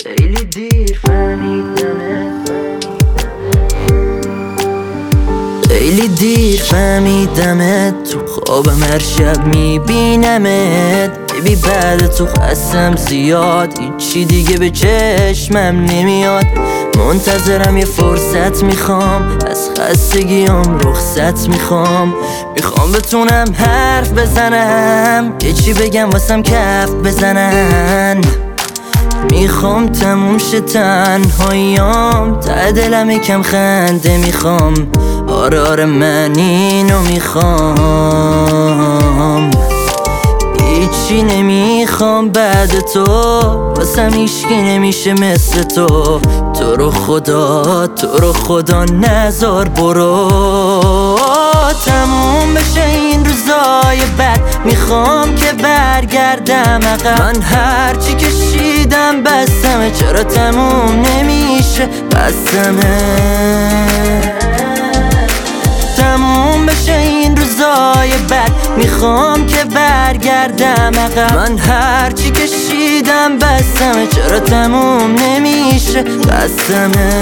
خیلی دیر فهمیدمت، خیلی دیر فهمیدمت، تو خوابم هر شب میبینمت. ببی بعد تو خستم زیاد، هیچی دیگه به چشمم نمیاد. منتظرم یه فرصت میخوام، از خستگیام رخصت میخوام. میخوام بتونم حرف بزنم، یه چی بگم واسم کف بزنن. میخوام تموم شه تنهاییام، ته دلم یکم خنده میخوام. آره من اینو میخوام، هیچی نمیخوام بعد تو، واسم هیچکی نمیشه مثل تو. تو رو خدا نذار برو، تموم بشه این روزای بد. میخوام که برگردم عقب، من هرچی کشیدم بستمه، چرا تموم نمیشه بستمه. تموم بشه این روزای بد، میخوام که برگردم عقب. من هرچی کشیدم بستمه، چرا تموم نمیشه بستمه.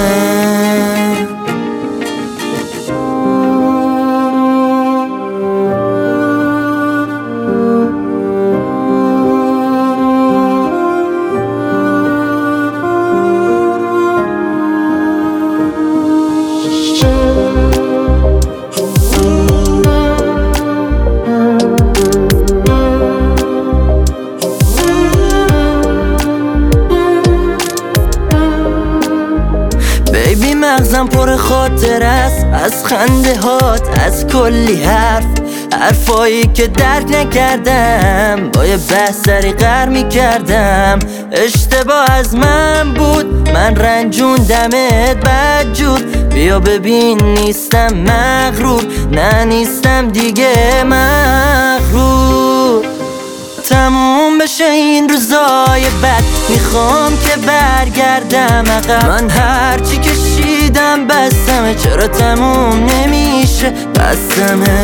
بیبی مغزم پر خاطر است، از خنده هات، از کلی حرفایی که درک نکردم. با یه بحث سری غر میکردم، اشتباه از من بود، من رنجوندمت بدجور. بیا ببین نیستم مغرور، نه نیستم دیگه مغرور. تموم بشه این روزای بد، میخوام که برگردم عقب. من هرچی کشیدم بستمه، چرا تموم نمیشه بستمه.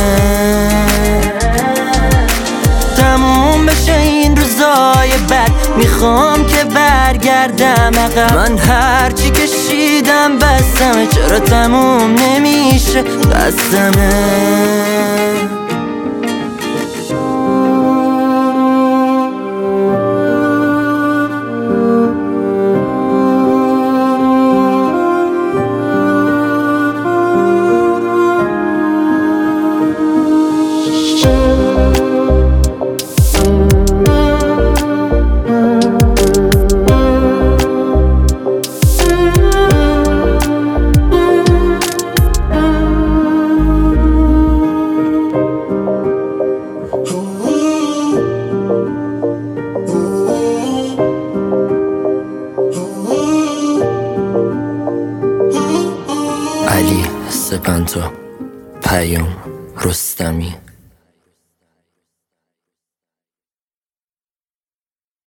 تموم بشه این روزای بد، میخوام که برگردم عقب. من هرچی کشیدم بستمه، چرا تموم نمیشه بستمه. علی سپنتا، پیام رستمی.